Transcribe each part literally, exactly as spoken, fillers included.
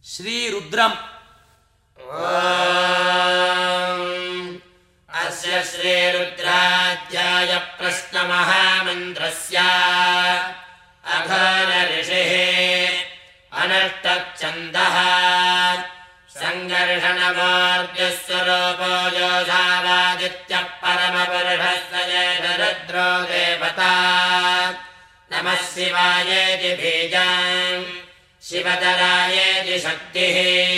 श्रीरुद्रम् अस्य श्रीरुद्राध्याय प्रश्नमहामन्त्रस्य अघोर ऋषिः अनष्टच्छन्दः सङ्घर्षणमूर्तिस्वरूपो योधावादित्यः परमपुरुषस्य रुद्रो देवता नमः शिवायेति बीजम् शिवतरायेति शक्तिः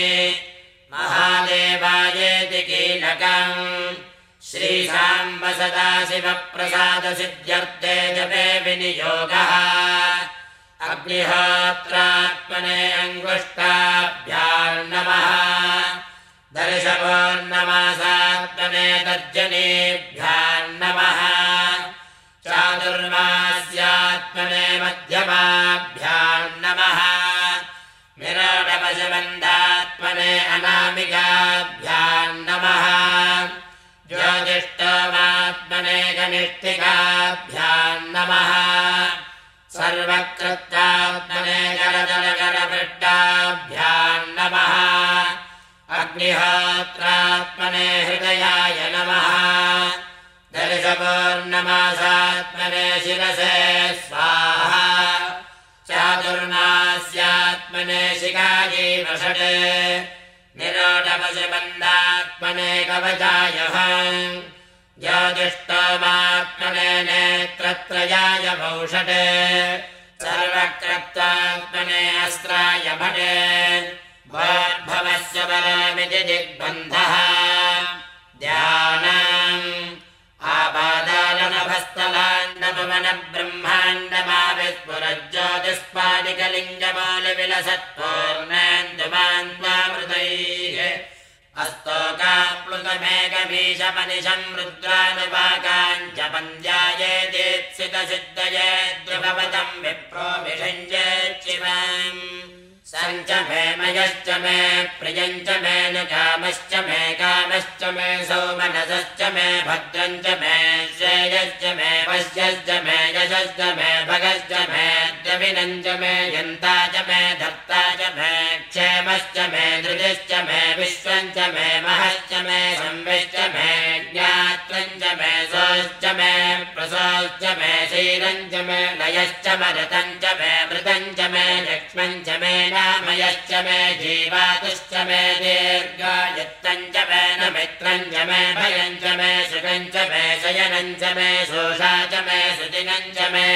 महादेवायेति कीलकम् श्रीसाम्ब सदाशिवप्रसादसिद्ध्यर्थे जपे विनियोगः अग्निहोत्रात्मने अङ्गुष्ठाभ्याम् नमः दर्शपूर्णमासात्मने तर्जनीभ्याम् नमः चातुर्मास्यात्मने मध्यमाभ्याम् नमः विराटपशबन्धात्मने अनामिकाभ्याम् नमः ज्योतिष्ठोमात्मने कनिष्ठिकाभ्याम् नमः सर्वकृत्यात्मने करजलकरपृष्ठाभ्याम् नमः अग्निहोत्रात्मने हृदयाय नमः दर्शपूर्णमासात्मने शिरसे स्वाहा चातुर्मास्यात्मने शिखाजीवषटे निरोढपशबन्धात्मने कवचाय ज्योतिष्ठोमात्मने नेत्रत्रयाय भौषटे सर्वकृत्वात्मने अस्त्राय भटे भवस्य परमिति दिग्बन्धः ध्यानम् आपादानभस्तलाण्डपवनब्रह्माण्डमाविस्फुरज्योतिष्पादिकलिङ्गमौलिविलसत्त्वोर्णेन्दुमान्वामृतैः अस्तोकाप्लुतमेकबीजपनिशम् रुद्रानुपाकाञ्च पन्द्यायेदीप्सितसिद्धये द्रुपवतम् विप्रो विषञ्चेच्छिवम् सञ्च मे मयश्च मे प्रियञ्च मे न कामश्च मे कामश्च मे सौमनसश्च मे भद्रञ्च मे श्रेयश्च मे पश्यश्च मे यशश्च मे भगश्च मे द्रविणञ्च मे यन्ता च मे धर्ता च मे क्षेमश्च मे धृतिश्च मे विश्वञ्च मे महश्च मे संविश्च मे ज्ञात्रञ्च मे सोश्च मे प्रसोश्च मे क्षीरञ्च मे लयश्च मरतञ्च मे मृतञ्च मे लक्ष्मञ्च मे नामयश्च मे जीवातुश्च मे दीर्घायुत्तञ्च मे न मित्रञ्च मे भयञ्च मे सुखञ्च मे शयनञ्च मे शोषा च मे सुदिनञ्च मे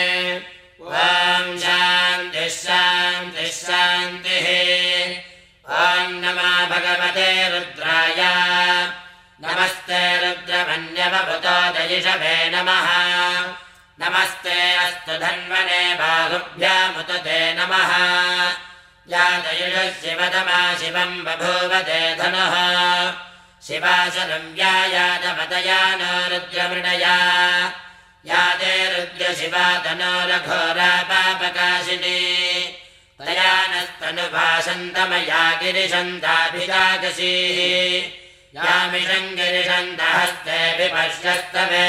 ॐ शान्तिः शान्तिः शान्तिः ॐ नमः भगवते रुद्राय नमस्ते रुद्रमन्यवभूतोदयिषवे नमः नमस्ते अस्तु धन्वने बाहुभ्यामुत ते नमः यादयुषः शिवतमा शिवम् बभूवते धनुः शिवाशनं व्यायादमतया नो रुद्रमृडया यादे रुद्रशिवा तनोरघोरा पापकाशिनी तया नस्तनुभाषन्तमया गिरिशन्ताभिजागसीः यामिषम् गिरिशन्तहस्ते विपश्यस्तवे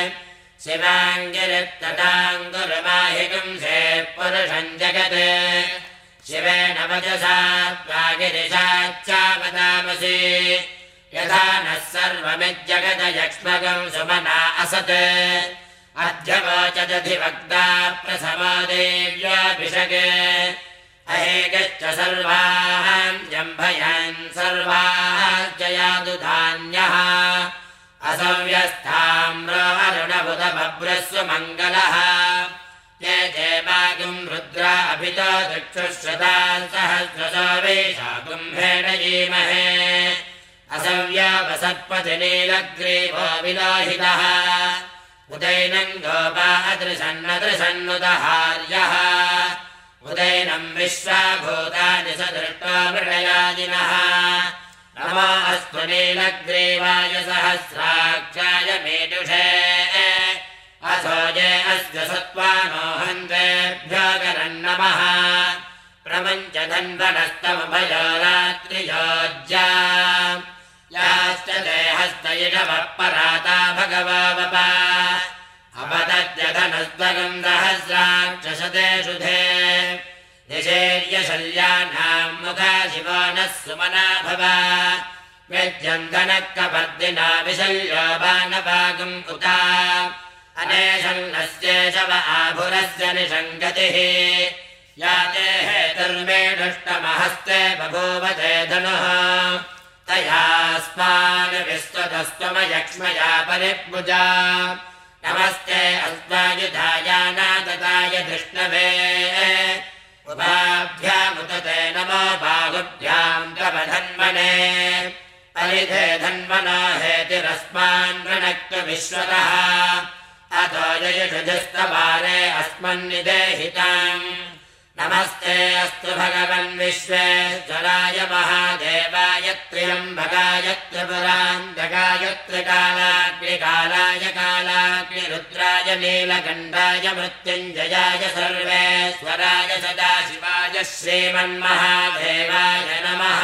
शिवाङ्गिरित्तदाङ्गुरुमाहिगुंसे पुरुषम् जगत् शिवेन वचसा त्वा गिरिशाच्चावदामसि यथा नः सर्वमिज्जगद यक्ष्मगम् सुमना असत् अद्य वोचदधिवक्ता प्रसमो देव्याभिषगे अहेगश्च सर्वान् जम्भयान् सर्वाश्च यादुधान्यः असव्यस्थाम्रो अरुणबुधभभ्रस्व मङ्गलः ये देवागुम् रुद्रा अभितो चक्षुश्रतान् सहस्रशो वेशा कुम्भेण जीमहे असव्यावसत्पति नीलग्रीवो विलोहितः उदैनम् गोपा अदृशन्नदृशन्नुदहार्यः उदैनम् विश्वाभूतानि स दृष्टो मृडयादिनः नमो अस्तु नीलग्रीवाय सहस्राक्षाय मेदुषे असोजे अस्य सत्त्वानो हन्तेभ्यो गरन्नमः प्रमञ्च धन्वनस्तमभयो रात्रियोज्या याश्च देहस्तयिषवः पराता भगवपा अपतत्यधनस्त्वगम् सहस्राक्षशते शुधे निषेर्य शल्यानां मुखा शिवो नः सुमना भव व्यज्यन्धनक्कपर्दिना विशल्यो बाणवागम् उता अनेशन्नस्येशव आभुरस्य निषङ्गतिः या ते हेतुर्मेढुष्टमहस्ते बभूवते धनुः तयास्मान् विस्ततस्त्वमयक्ष्मया परिभुजा नमस्ते अस्मायुधायानादताय धृष्णवे उभाभ्यामुदते नमो बाहुभ्याम् तव धन्वने परिधे धन्वनो हेतिरस्मान् वृणक्तु विश्वतः अतो ययुषुजस्तवारे अस्मन्निदेहिताम् नमस्ते अस्तु भगवन् विश्वेश्वराय महादेवाय त्र्यम्बकाय त्रिपुरान्तकाय त्रिकालाग्निकालाय कालाग्निरुद्राय नीलकण्ठाय मृत्युञ्जयाय सर्वेश्वराय सदाशिवाय श्रीमन्महादेवाय नमः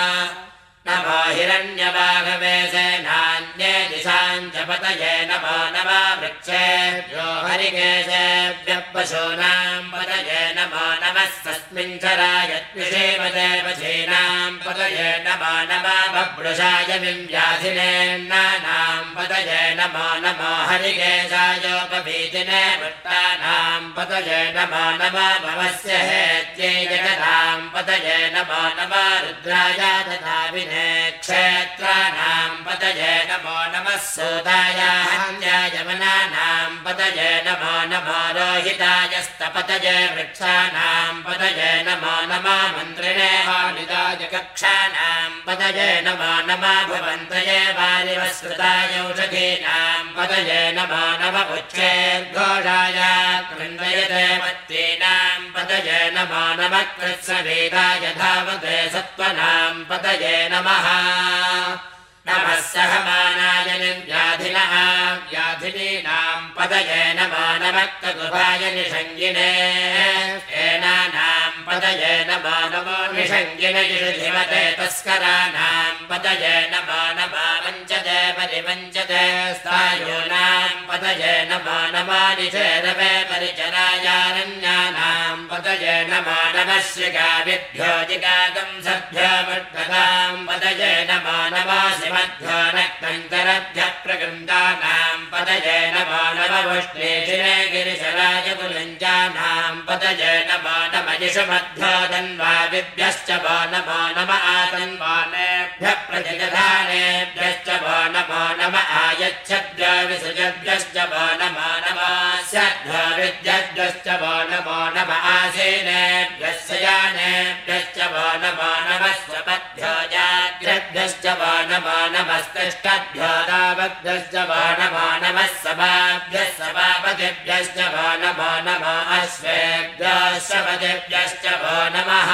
नमो हिरण्यवाघवे सेनान्ये दिशाम् च पतये नमो नमः वृक्षेभ्यो हरिकेशेभ्यः पशूनाम् पतये नमो नमः तस्मिञ्चराय द्विषेवदेवधीनाम् पतये नमो नमः बभ्रुषाय विव्याधिनेन्नानाम् पतये नमो नमो हरिकेशायोपवीतिने वृत्तानाम् पतये नमो नमः भवस्य हेत्यै जगताम् पतये नमो नमः रुद्राय तथा विने क्षेत्राणाम् पतये नमो नमः सूताय हन्याय वनानाम् पतये नमो नमो रोहिताय स्तपतये वृक्षाणाम् पतये नमो नमः मन्त्रिणे वालिदाय कक्षाणाम् पतये नमो नमः भवन्तये वालिवस्कृताय औषधीनाम् पतये नमो नमः उच्चैर्घोषाय कृण्वयते मत्तीनाम् पतये नमो नमः कृत्स्नवेदाय धावते सत्त्वनाम् पतये नमः नमः सहमानाय निर्व्याधिनः व्याधिनीनाम् पतये नमो नमः ककुभाय निषङ्गिने एनानाम् पतये नमो नमो निषङ्गिने युधिमते तस्कराणाम् पतये नमो नमः वञ्चते परिवञ्चते स्थायूनाम् पतये नमो नमः निषेदवे परिचरायारण्यानाम् पतये नमो नमः श्रिगाभिभ्यो जिगागम् सभ्यो मुद्गताम् पतये नमो नमः शिवभ्यो नक्तन्तरभ्यः प्रकृन्तानाम् पतये नमो नमः उष्णेशिने गिरिशराय कुलञ्जानाम् पतये नमो नमः यिषुमभ्यो धन्वादिभ्यश्च वो नमो नमः आतन्वानेभ्यः प्रतिजधानेभ्यश्च वो नमो नमः आयच्छद्भ्यो विसृजद्भ्यश्च वो नमो नमः स्यद्भ्यो विद्यद्भ्यश्च वो नमो नमः आसीनेभ्यः शयानेभ्यश्च वो नमो नमः स्वपद्भ्यो जाग्रद्भ्यश्च वो नमो नमस्तिष्ठद्भ्यो दावद्भ्यश्च वो नमो नमः सभाभ्यः सभापतिभ्यश्च वो नमो नमः अश्वेभ्यो श्रवतिभ्यश्च वो नमः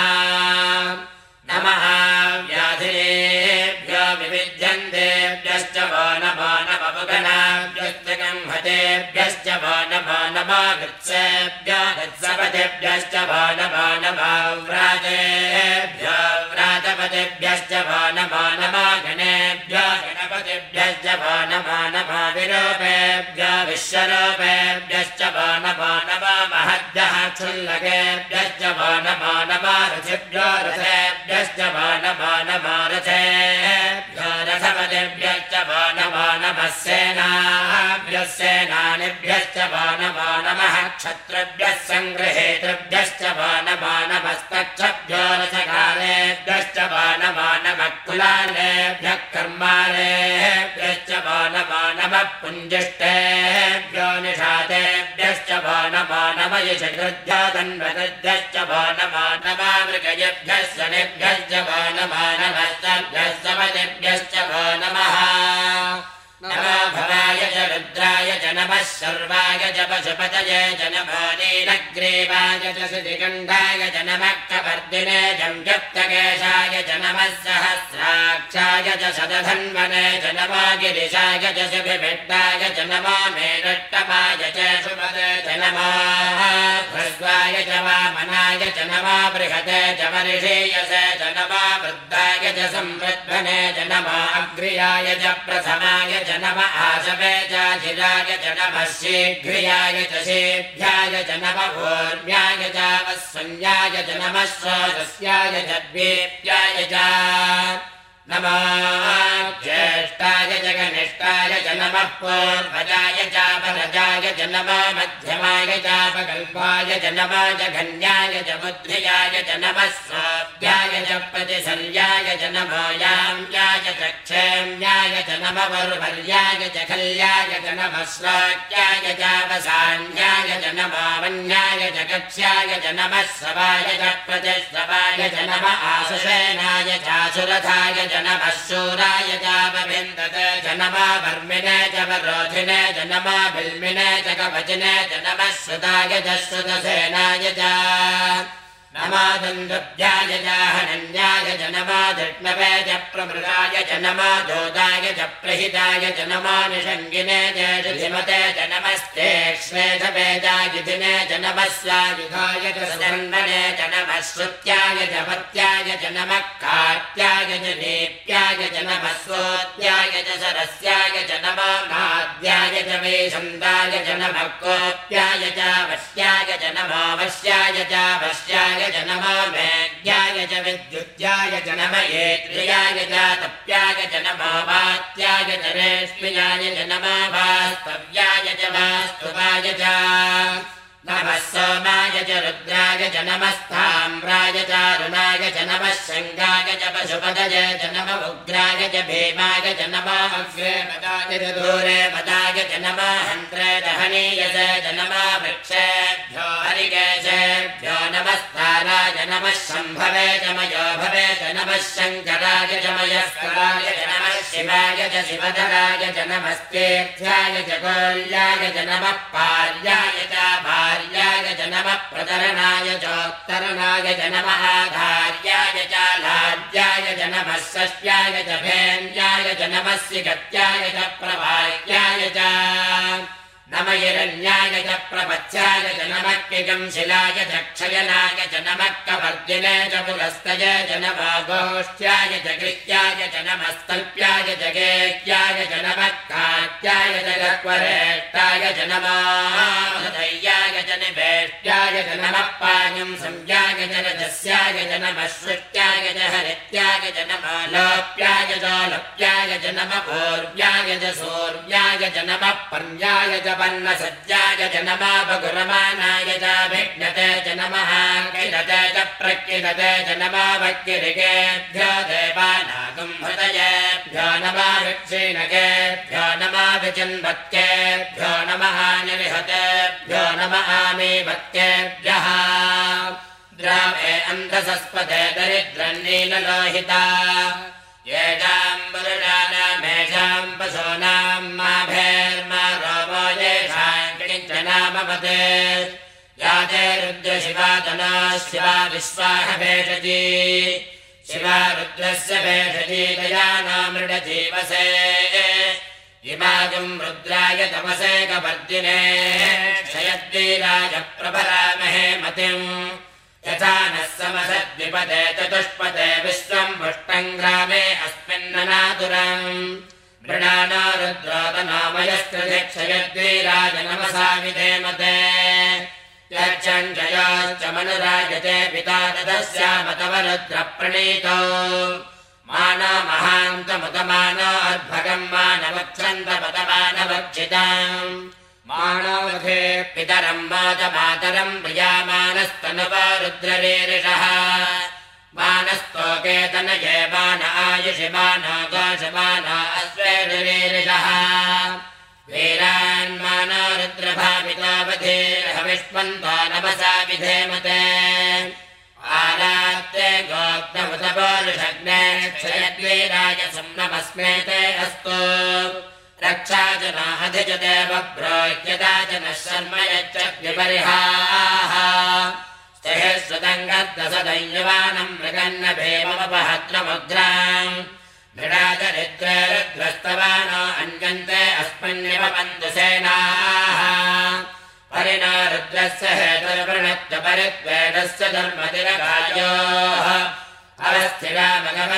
नमः व्याधिनेभ्यो विविध्यन्तेभ्यश्च वो नमो नमः पुगनाभ्यश्च गंहतेभ्यश्च वो नमो नमः वृत्सेभ्यो वृत्सपतिभ्यश्च वो नमो नमः व्रातेभ्यो व्रातपतिभ्यश्च वो नमो नमः गणेभ्यो गणपतिभ्यश्च वो नमो नमः विरूपेभ्यो विश्वरूपेभ्यश्च वो नमो नमः महद्भ्यः क्षुल्लकेभ्यश्च वो नमो नमः रथिभ्यो रथेभ्यश्च वो नमो नमः रथेभ्यो रथपतिभ्यश्च वो नमो नमः सेनाभ्यः सेनानिभ्यश्च वो नमो नमः क्षत्रिभ्यः सङ्गृहेतृभ्यश्च वो नमो नमस्तक्षभ्यो रथकालेभ्यश्च वो नमो नमः कुलालेभ्यः कर्मालेभ्यश्च वो नमो नमः पुञ्जिष्टेभ्यो निषादेभ्यश्च वो नमो नमः यशकृभ्यो धन्वकृभ्यश्च वो नमो नमः मृगयेभ्यः शनिभ्यश्च वो नमो नमः सर्भ्यः समतिभ्यश्च वो नमः नमो भवाय च रुद्राय च नमः सर्वाय च पशुपतये च नमो नीलग्रीवाय च श्रुतिकण्ठाय च नमः कपर्दिने जंव्युक्तकेशाय च नमः सहस्राक्षाय च शतधन्वने च नमो गिरिशाय च सुभिभिड्डाय च नमो मेरुट्टमाय च शुभदे च नमो ह्रस्वाय च वामनाय च नमो बृहते च वर्षीयसे च नमो वृद्धाय च संवृद्धने च नमो अग्र्याय च प्रथमाय च नम आशवे चाचिराय च नमः शीघ्रियाय च शेभ्याय च नम ऊर्म्याय च वस्वन्याय च नमः स्रोतस्याय च द्वेप्याय च नमो ज्येष्ठाय च कनिष्ठाय च नमः पूर्वजाय च परजाय च नमः मध्यमाय च पकल्पाय च नमः जघन्याय च बुद्ध्याय च नमः स्वाभ्याय च प्रतिसर्याय च नमो याम्याय च क्षेम्याय च नमः वरुपर्याय च खल्याय च नमः श्लोक्याय च वसान्याय च नमो वन्याय च कक्ष्याय च नमः श्रवाय च प्रतिश्रवाय च नमः आसुषेणाय चासुरथाय च नमः शूराय च वविन्दते च नमः वर्मिणे च वरोधिने च नमः बिल्मिने च कवचिने च नमः श्रुताय च श्रुतसेनाय च नमः दुन्दुभ्याय च हनन्याय च नमः धृष्णवे च प्रमृगाय च नमः दोदाय च प्रहिताय च नमः निषङ्गिने च ऋधिमते च नमस्ते श्वेधवे च युधिने च नमः स्वायुधाय च सदन्वने च नमः श्रुत्याय च पत्याय च नमः कार्त्याय च नेप्याय च नमः स्वोत्याय च सरस्याय च नमः नाद्याय च वेशन्दाय च नमः कोप्याय च वश्याय च नमो वश्याय च वश्याय च नमः मेघ्याय च विद्युत्याय च नमः येत्र्याय च तप्याय च नमो वात्याय च रेष्म्याय च नमः वास्तव्याय च वास्तुवाय च नमः सोमाय च रुद्राय च नमस्ताम्राय च अरुणाय च नमः शङ्गाय च पशुपतये च नमः उग्राय च भीमाय च नमः अग्रे पदाय च दूरे पदाय च नमः हन्त्रे च हनीयसे च नमः वृक्षेभ्यो हरिकेशेभ्यो नमस्ताराय नमः शम्भवे च मयो भवे च नमः शङ्कराय च मयस्कराय च नमः शिवाय च शिवधराय च नमस्तीर्थ्याय च कोल्याय च नमः पार्याय च भार्याय च नमः प्रतरणाय चोत्तरणाय च नमः आधार्याय च लाड्याय च नमः षष्ट्याय च भेन्द्याय च नमः सिगत्याय च प्रभार्याय च नमः हिरण्याय च प्रपथ्याय च नमः किगंशिलाय च क्षयनाय च नमः कपर्दिने च पुलस्तये च नमः गोष्ठ्याय च कृत्याय च नमः स्तल्प्याय च गेह्याय च नमः कात्याय च गह्वरेष्टाय च नमः हृदयाय च निवेष्ट्याय च नमः पायं संज्ञाय च रजस्याय च नमः सृष्ट्याय च हरित्याय च नमः लोप्याय च लोप्याय च नमः पूर्व्याय च सूर्याय च नमः पर्याय च पन्नसज्जाय च नमः बगुरमानाय च भिघ्नते च नमः किलते च प्रकिलते च नमः भक्तिरिकेभ्यो देवानागं हृदयेभ्यो नमः विक्षीणकेभ्यो नमः विचिन्वत्केभ्यो नमः निरिहतेभ्यो नमः आमीवत्केभ्यः द्रावे अन्धसस्पते दरिद्रन्नीललोहिता येषां पुरुषाणामेषां पशूनां माभेर्मा रोमो येषां किञ्चनामवते याते रुद्रशिवा तनो शिवा विश्वाहभेषजी शिवा रुद्रस्य भेषजी दया नो मृडजीवसे इमागं रुद्राय तमसे कपर्दिने क्षयद्वीराय प्रभरामहे मतिम् यथा नः समसद्विपदे चतुष्पदे विश्वं पुष्टं ग्रामे अस्मिन्ननातुरम् मृणानो रुद्रोतनामयस्कृते क्षयद्वीराय नमसा विधेमते यच्छञ्जयोश्च मनुराजते पिता तदस्याम तव रुद्रप्रणीतो मानो महान्तमुतमानो अद्भगम् मानवच्छन्दपतमानवक्षिताम् मानवधे पितरं मातमातरं प्रियामानस्तनुवा रुद्ररीरिषः मानस्तोकेतनये मान आयुषि मानो गोषमानो अश्वेरिरीरिषः वीरान्मानो रुद्रभावितोऽवधीर्हविष्मन्तो नमसा विधेमते आरात्रे गोग्धमुतपोरुषग्ने क्षयद्वीराय संनमस्मेते अस्तु रक्षा जना अधिजते बभ्रोह्यता जनः शर्म यच्चग्निबर्हाः स्थेष्वदङ्गद्दसदञ्यवानं मृगन्न भीममपहत्रमुद्राम् मृडाचरिद्रे रुद्रस्तवानो अन्यन्ते अस्मिन्निव बन्धुसेनाः परिणा रुद्रस्य हेतुर्वृणत्य परित्वेदस्य धर्मतिरगायोः स्थिरा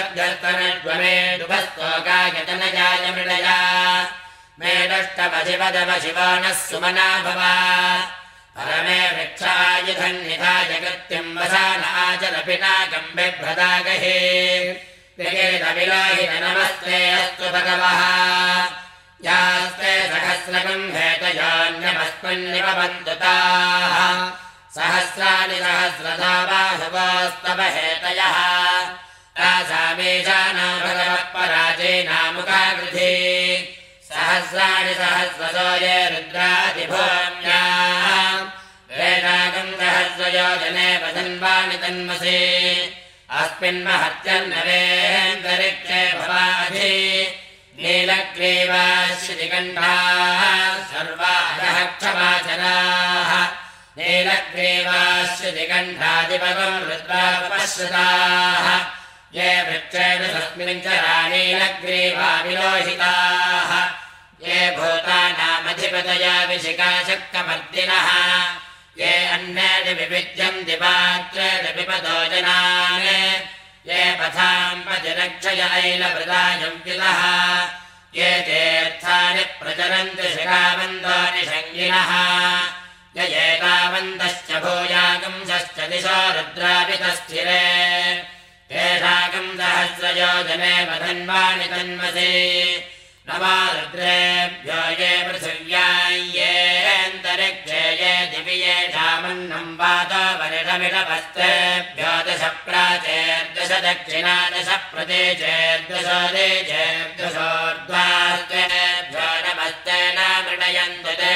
भगवद्गर्तनड्वमेडुभस्तोकायतनजाय मृडया मेडष्टमधिपदव शिवो नः सुमना भव परमे वृक्षायुधन्निधाय कृत्यम् वसान आचरपिनाकम् बिभ्रदागहे विकेतविलोहित नमस्ते अस्तु भगवः यास्ते सहस्रकम् हेतयोऽन्यमस्मिन्निपवन्तु ताः सहस्राणि सहस्रधा बाहुवोस्तव हेतयः तासामेषाना भगवत्पराजेनामुखाकृधि सहस्राणि सहस्रशो ये रुद्रादिभूम्याः वेदागम् सहस्रयोजने वदन्वाणि तन्मसि अस्मिन्महत्यन्नवेन्दरिक्षे भवाधि नीलग्रीवाश्रिकण्ठाः सर्वाः क्षमाचराः नीलग्रीवाश्रिकण्ठादिपगम् रुद्रापश्रुताः ये वृक्षेण तस्मिन् चरा नीलग्रीवा विलोहिताः ये भूतानामधिपतया विशिखाशक्कमर्दिनः ये अन्येन विविध्यन्ति पात्रेण विपदो जनान् ये पथाम् पतिरक्षय ऐलवृदायुक्तितः ये तीर्थानि प्रचरन्ति शिखावन्तानि शङ्गिनः य एतावन्तश्च भूयागंसश्च दिशो रुद्रापितस्थिरे तेषाकम् सहस्रयोजने वधन्वानि तन्मसि नमो रुद्रेभ्यो ये पृथिव्याम् येऽन्तरिक्षे ये दिवि येषामन्नम् वातो वरिषमिषपस्तेभ्यो दश प्राचेर्दश दक्षिणा दश प्रदेशेर्दशोदेशेर्दशोर्ध्वास्तेभ्यो नमस्ते नामृणयन्तु ते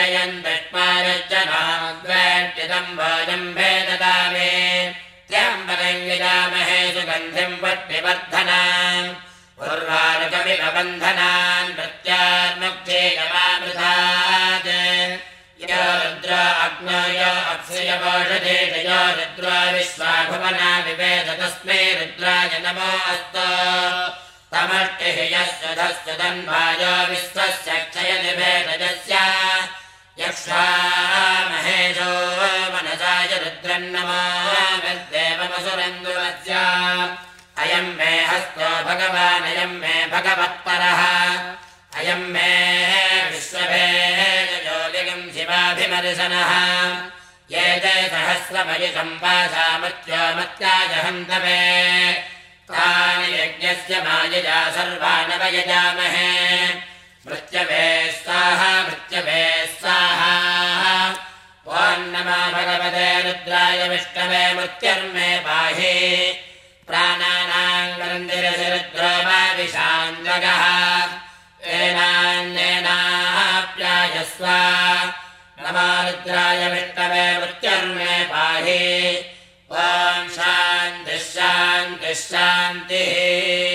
यन्तक्मारज्जनाद्वेट्टिदम् भोजम् भेददामे त्र्यम्बकम् यजामहे सुगन्धिम् वट्टिवर्धनाम् उर्वारुकमिव बन्धनान् प्रत्यार्मुक्षेयमामृतात् यो रुद्रो अग्नो यो अप्सुयवोषधेश यो रुद्रो विश्वाभुवना विवेद तस्मै रुद्राय नमो अस्तु तमष्टिः यस्य धस्य तन्वायो विश्वस्य क्षयनिभेदजस्य यक्षामहेशो मनसाय रुद्रन्नमो विद्देवमसुरन्दुवस्य अयम् मे हस्तो भगवान् अयम् मे भगवत्परः अयम् मे विश्वभेदयोगिम् शिवाभिमर्शनः ये ते सहस्रमयुसम्पासामत्यो मत्याय हन्तवे तानि यज्ञस्य मायया सर्वानवयजामहे मृत्यवे स्वाहा मृत्यवे स्वाहा ॐ नमो भगवते रुद्राय विष्णवे मृत्युर्मे पाहि प्राणानाम् गन्धिरसि रुद्रो वा विशान्वगः एनान्येनाप्यायस्व नमो रुद्राय विष्णवे मृत्युर्मे पाहि ॐ शान्तिः शान्तिः शान्तिः